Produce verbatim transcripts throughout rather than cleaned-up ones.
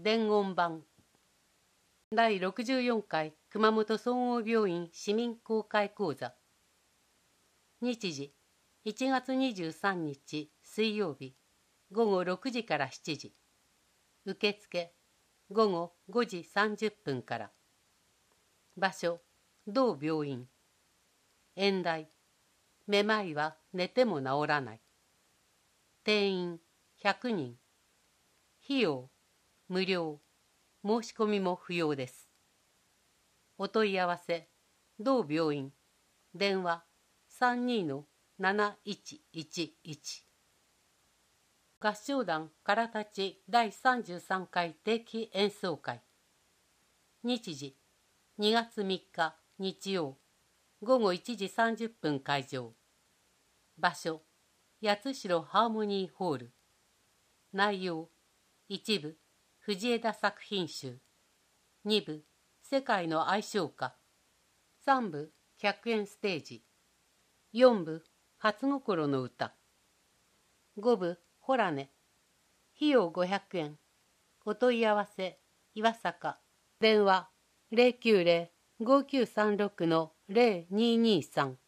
伝言版だいろくじゅうよんかい熊本総合病院市民公開講座。日時いちがつにじゅうさんにち水曜日ごごろくじからしちじ。受付ごごごじさんじゅっぷんから。場所同病院。演題めまいは寝ても治らない。定員ひゃくにん。費用無料。申し込みも不要です。お問い合わせ同病院電話 さんにーのなないちいちいち。合唱団からたちだいさんじゅうさんかい定期演奏会。日時にがつみっか日曜ごごいちじさんじゅっぷん会場。場所八代ハーモニーホール。内容一部藤枝作品集、に部世界の愛称歌、さん部客演ステージ、よん部初心の歌、ご部ホラネ。費用ごひゃくえん。お問い合わせ岩坂。電話 ゼロきゅうゼロ ごきゅうさんろく のゼロにーにーさん。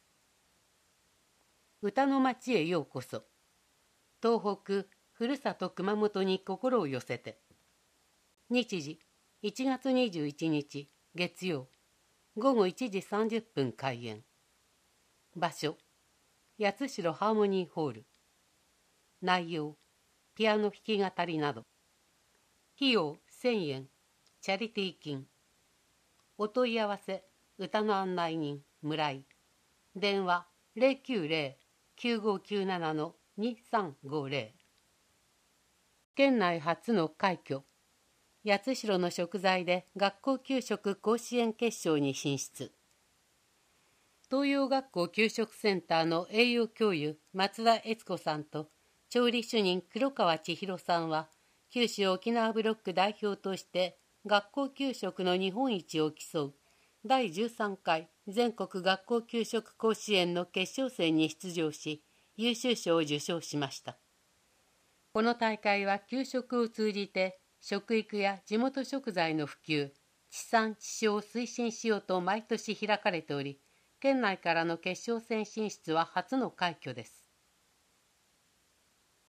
歌の町へようこそ。東北ふるさと熊本に心を寄せて。日時いちがつにじゅういちにち月曜ごごいちじさんじゅっぷん開演。場所八代ハーモニーホール。内容ピアノ弾き語りなど。費用せんえん。チャリティー金。お問い合わせ歌の案内人村井。電話ゼロきゅうゼロ きゅうごきゅうなな のにさんごゼロ。県内初の快挙。八代の食材で学校給食甲子園決勝に進出。東洋学校給食センターの栄養教諭松田悦子さんと調理主任黒川千尋さんは九州沖縄ブロック代表として学校給食の日本一を競うだいじゅうさんかい全国学校給食甲子園の決勝戦に出場し優秀賞を受賞しました。この大会は給食を通じて食育や地元食材の普及、地産地消を推進しようと毎年開かれており、県内からの決勝戦進出は初の快挙です。